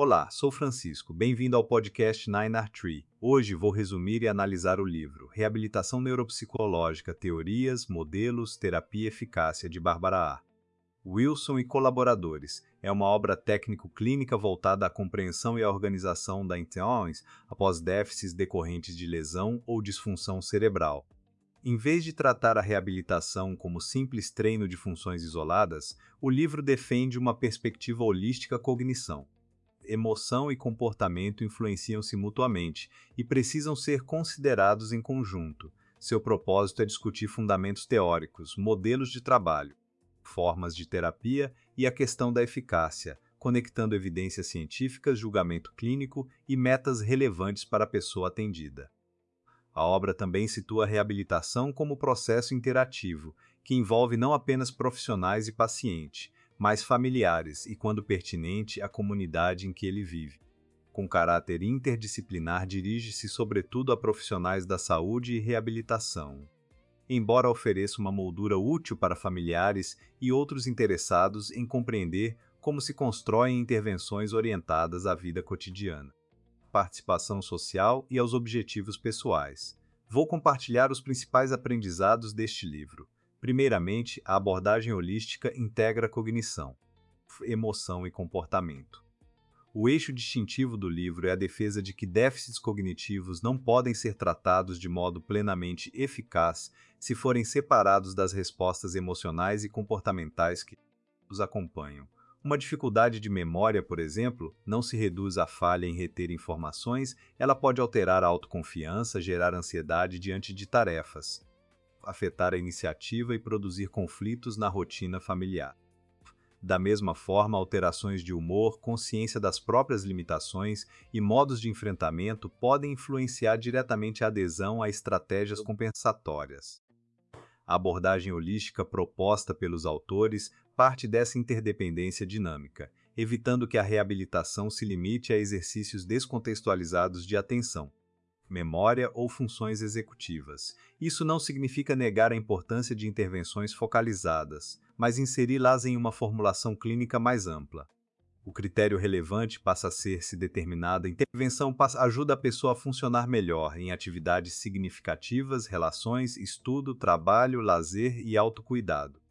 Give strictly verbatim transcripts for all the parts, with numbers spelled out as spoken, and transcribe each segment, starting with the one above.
Olá, sou Francisco. Bem-vindo ao podcast nine R Tree. Hoje vou resumir e analisar o livro Reabilitação Neuropsicológica, Teorias, Modelos, Terapia e Eficácia, de Barbara A. Wilson e Colaboradores. É uma obra técnico-clínica voltada à compreensão e à organização das intenções após déficits decorrentes de lesão ou disfunção cerebral. Em vez de tratar a reabilitação como simples treino de funções isoladas, o livro defende uma perspectiva holística cognição. Emoção e comportamento influenciam-se mutuamente e precisam ser considerados em conjunto. Seu propósito é discutir fundamentos teóricos, modelos de trabalho, formas de terapia e a questão da eficácia, conectando evidências científicas, julgamento clínico e metas relevantes para a pessoa atendida. A obra também situa a reabilitação como processo interativo, que envolve não apenas profissionais e paciente, mas familiares e, quando pertinente, a comunidade em que ele vive. Com caráter interdisciplinar, dirige-se sobretudo a profissionais da saúde e reabilitação. Embora ofereça uma moldura útil para familiares e outros interessados em compreender como se constroem intervenções orientadas à vida cotidiana, participação social e aos objetivos pessoais. Vou compartilhar os principais aprendizados deste livro. Primeiramente, a abordagem holística integra cognição, emoção e comportamento. O eixo distintivo do livro é a defesa de que déficits cognitivos não podem ser tratados de modo plenamente eficaz se forem separados das respostas emocionais e comportamentais que os acompanham. Uma dificuldade de memória, por exemplo, não se reduz à falha em reter informações, ela pode alterar a autoconfiança, gerar ansiedade diante de tarefas, afetar a iniciativa e produzir conflitos na rotina familiar. Da mesma forma, alterações de humor, consciência das próprias limitações e modos de enfrentamento podem influenciar diretamente a adesão a estratégias compensatórias. A abordagem holística proposta pelos autores parte dessa interdependência dinâmica, evitando que a reabilitação se limite a exercícios descontextualizados de atenção, memória ou funções executivas. Isso não significa negar a importância de intervenções focalizadas, mas inseri-las em uma formulação clínica mais ampla. O critério relevante passa a ser se determinada intervenção ajuda a pessoa a funcionar melhor em atividades significativas, relações, estudo, trabalho, lazer e autocuidado.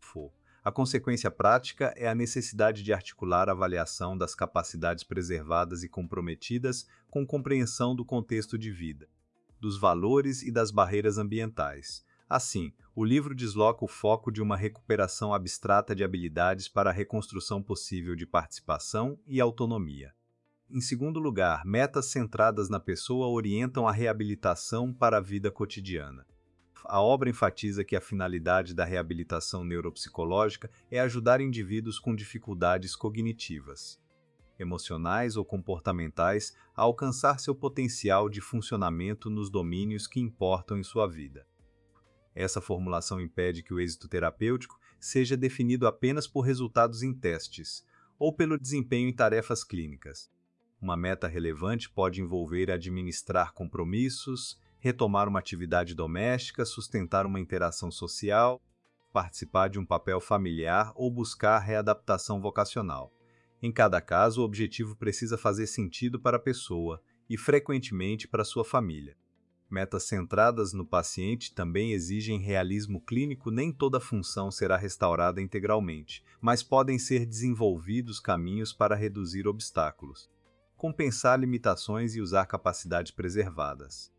A consequência prática é a necessidade de articular a avaliação das capacidades preservadas e comprometidas com compreensão do contexto de vida, dos valores e das barreiras ambientais. Assim, o livro desloca o foco de uma recuperação abstrata de habilidades para a reconstrução possível de participação e autonomia. Em segundo lugar, metas centradas na pessoa orientam a reabilitação para a vida cotidiana. A obra enfatiza que a finalidade da reabilitação neuropsicológica é ajudar indivíduos com dificuldades cognitivas, emocionais ou comportamentais a alcançar seu potencial de funcionamento nos domínios que importam em sua vida. Essa formulação impede que o êxito terapêutico seja definido apenas por resultados em testes ou pelo desempenho em tarefas clínicas. Uma meta relevante pode envolver administrar compromissos, retomar uma atividade doméstica, sustentar uma interação social, participar de um papel familiar ou buscar readaptação vocacional. Em cada caso, o objetivo precisa fazer sentido para a pessoa e, frequentemente, para sua família. Metas centradas no paciente também exigem realismo clínico. Nem toda função será restaurada integralmente, mas podem ser desenvolvidos caminhos para reduzir obstáculos, compensar limitações e usar capacidades preservadas.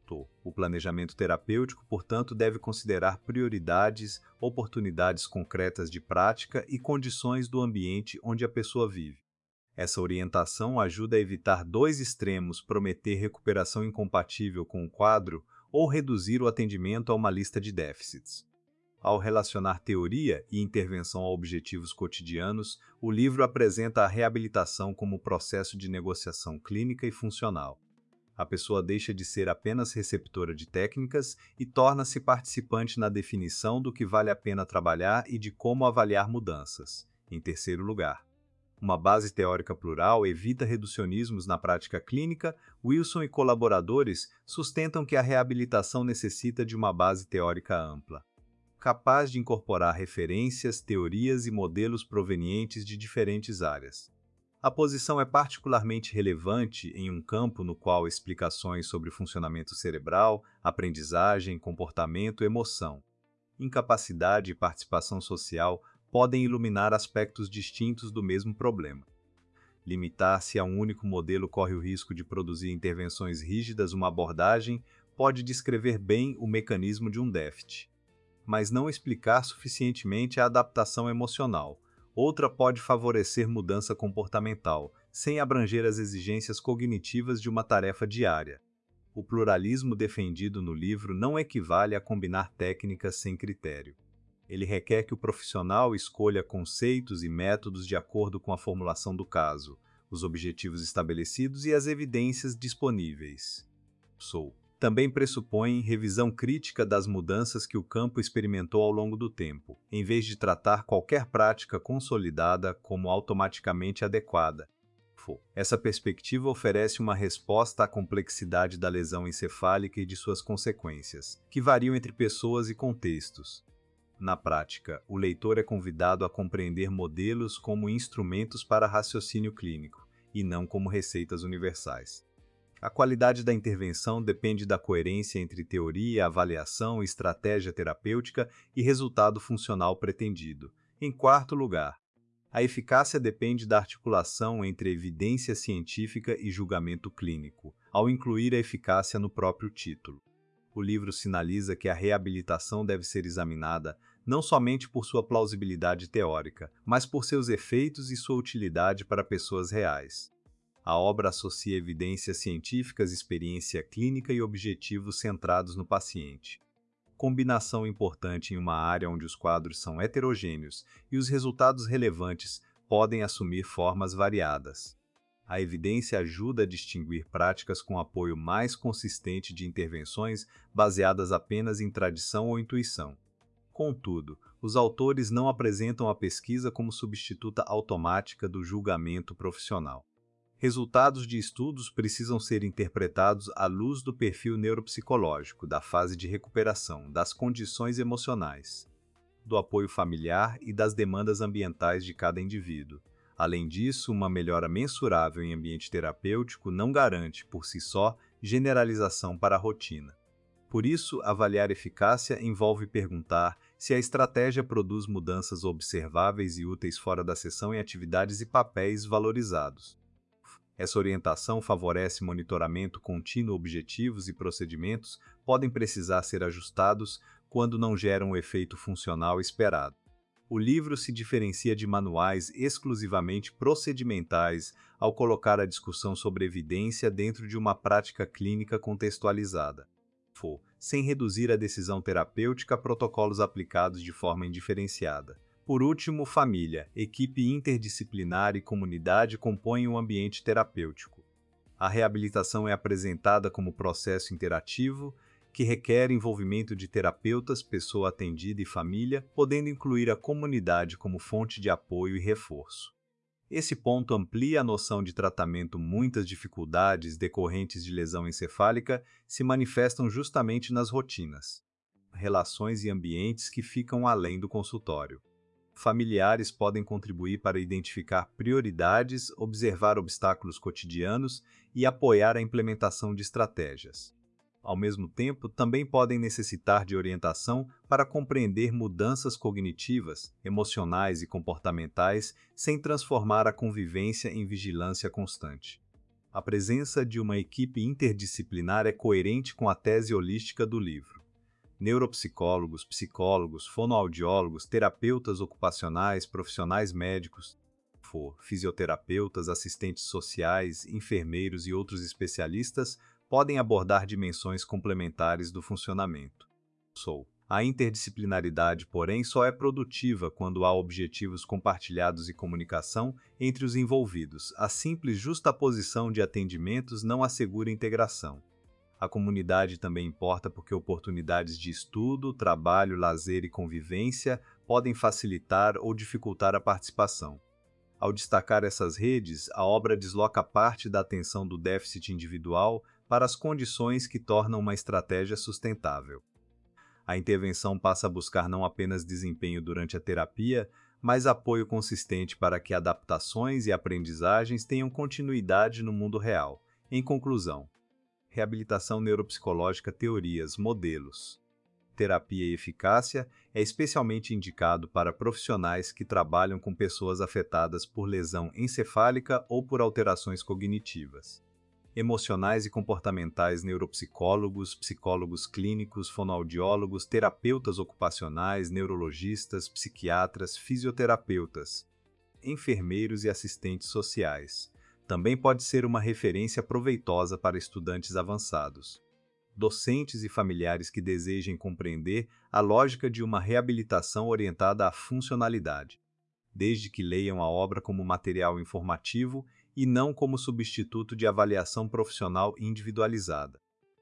O planejamento terapêutico, portanto, deve considerar prioridades, oportunidades concretas de prática e condições do ambiente onde a pessoa vive. Essa orientação ajuda a evitar dois extremos: prometer recuperação incompatível com o quadro ou reduzir o atendimento a uma lista de déficits. Ao relacionar teoria e intervenção a objetivos cotidianos, o livro apresenta a reabilitação como processo de negociação clínica e funcional. A pessoa deixa de ser apenas receptora de técnicas e torna-se participante na definição do que vale a pena trabalhar e de como avaliar mudanças. Em terceiro lugar, uma base teórica plural evita reducionismos na prática clínica. Wilson e colaboradores sustentam que a reabilitação necessita de uma base teórica ampla, capaz de incorporar referências, teorias e modelos provenientes de diferentes áreas. A posição é particularmente relevante em um campo no qual explicações sobre funcionamento cerebral, aprendizagem, comportamento, emoção, incapacidade e participação social podem iluminar aspectos distintos do mesmo problema. Limitar-se a um único modelo corre o risco de produzir intervenções rígidas. Uma abordagem pode descrever bem o mecanismo de um déficit, mas não explicar suficientemente a adaptação emocional. Outra pode favorecer mudança comportamental, sem abranger as exigências cognitivas de uma tarefa diária. O pluralismo defendido no livro não equivale a combinar técnicas sem critério. Ele requer que o profissional escolha conceitos e métodos de acordo com a formulação do caso, os objetivos estabelecidos e as evidências disponíveis. Sou. Também pressupõe revisão crítica das mudanças que o campo experimentou ao longo do tempo, em vez de tratar qualquer prática consolidada como automaticamente adequada. Essa perspectiva oferece uma resposta à complexidade da lesão encefálica e de suas consequências, que variam entre pessoas e contextos. Na prática, o leitor é convidado a compreender modelos como instrumentos para raciocínio clínico, e não como receitas universais. A qualidade da intervenção depende da coerência entre teoria, avaliação, estratégia terapêutica e resultado funcional pretendido. Em quarto lugar, a eficácia depende da articulação entre evidência científica e julgamento clínico, ao incluir a eficácia no próprio título. O livro sinaliza que a reabilitação deve ser examinada não somente por sua plausibilidade teórica, mas por seus efeitos e sua utilidade para pessoas reais. A obra associa evidências científicas, experiência clínica e objetivos centrados no paciente. Combinação importante em uma área onde os quadros são heterogêneos e os resultados relevantes podem assumir formas variadas. A evidência ajuda a distinguir práticas com apoio mais consistente de intervenções baseadas apenas em tradição ou intuição. Contudo, os autores não apresentam a pesquisa como substituta automática do julgamento profissional. Resultados de estudos precisam ser interpretados à luz do perfil neuropsicológico, da fase de recuperação, das condições emocionais, do apoio familiar e das demandas ambientais de cada indivíduo. Além disso, uma melhora mensurável em ambiente terapêutico não garante, por si só, generalização para a rotina. Por isso, avaliar eficácia envolve perguntar se a estratégia produz mudanças observáveis e úteis fora da sessão em atividades e papéis valorizados. Essa orientação favorece monitoramento contínuo. Objetivos e procedimentos podem precisar ser ajustados quando não geram o efeito funcional esperado. O livro se diferencia de manuais exclusivamente procedimentais ao colocar a discussão sobre evidência dentro de uma prática clínica contextualizada, sem reduzir a decisão terapêutica a protocolos aplicados de forma indiferenciada. Por último, família, equipe interdisciplinar e comunidade compõem o ambiente terapêutico. A reabilitação é apresentada como processo interativo, que requer envolvimento de terapeutas, pessoa atendida e família, podendo incluir a comunidade como fonte de apoio e reforço. Esse ponto amplia a noção de tratamento. Muitas dificuldades decorrentes de lesão encefálica se manifestam justamente nas rotinas, relações e ambientes que ficam além do consultório. Familiares podem contribuir para identificar prioridades, observar obstáculos cotidianos e apoiar a implementação de estratégias. Ao mesmo tempo, também podem necessitar de orientação para compreender mudanças cognitivas, emocionais e comportamentais sem transformar a convivência em vigilância constante. A presença de uma equipe interdisciplinar é coerente com a tese holística do livro. Neuropsicólogos, psicólogos, fonoaudiólogos, terapeutas ocupacionais, profissionais médicos, fisioterapeutas, assistentes sociais, enfermeiros e outros especialistas podem abordar dimensões complementares do funcionamento. Sou. A interdisciplinaridade, porém, só é produtiva quando há objetivos compartilhados e comunicação entre os envolvidos. A simples justaposição de atendimentos não assegura integração. A comunidade também importa porque oportunidades de estudo, trabalho, lazer e convivência podem facilitar ou dificultar a participação. Ao destacar essas redes, a obra desloca parte da atenção do déficit individual para as condições que tornam uma estratégia sustentável. A intervenção passa a buscar não apenas desempenho durante a terapia, mas apoio consistente para que adaptações e aprendizagens tenham continuidade no mundo real. Em conclusão, reabilitação neuropsicológica, teorias, modelos, terapia e eficácia é especialmente indicado para profissionais que trabalham com pessoas afetadas por lesão encefálica ou por alterações cognitivas, emocionais e comportamentais, neuropsicólogos, psicólogos clínicos, fonoaudiólogos, terapeutas ocupacionais, neurologistas, psiquiatras, fisioterapeutas, enfermeiros e assistentes sociais. Também pode ser uma referência proveitosa para estudantes avançados, docentes e familiares que desejem compreender a lógica de uma reabilitação orientada à funcionalidade, desde que leiam a obra como material informativo e não como substituto de avaliação profissional individualizada.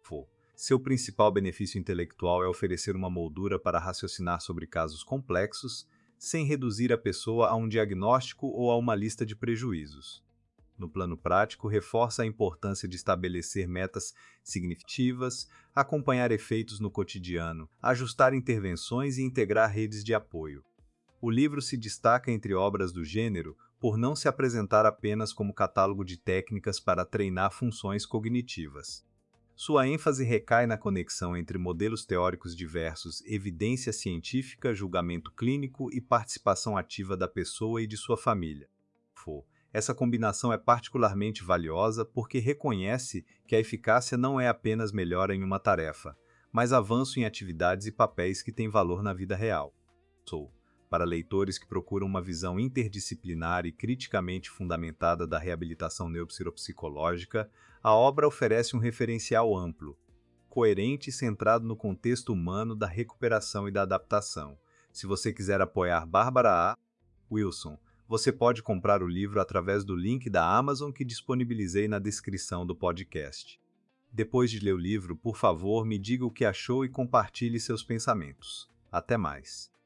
Seu principal benefício intelectual é oferecer uma moldura para raciocinar sobre casos complexos, sem reduzir a pessoa a um diagnóstico ou a uma lista de prejuízos. No plano prático, reforça a importância de estabelecer metas significativas, acompanhar efeitos no cotidiano, ajustar intervenções e integrar redes de apoio. O livro se destaca entre obras do gênero por não se apresentar apenas como catálogo de técnicas para treinar funções cognitivas. Sua ênfase recai na conexão entre modelos teóricos diversos, evidência científica, julgamento clínico e participação ativa da pessoa e de sua família. Essa combinação é particularmente valiosa porque reconhece que a eficácia não é apenas melhora em uma tarefa, mas avanço em atividades e papéis que têm valor na vida real. Para leitores que procuram uma visão interdisciplinar e criticamente fundamentada da reabilitação neuropsicológica, a obra oferece um referencial amplo, coerente e centrado no contexto humano da recuperação e da adaptação. Se você quiser apoiar Bárbara A. Wilson, você pode comprar o livro através do link da Amazon que disponibilizei na descrição do podcast. Depois de ler o livro, por favor, me diga o que achou e compartilhe seus pensamentos. Até mais!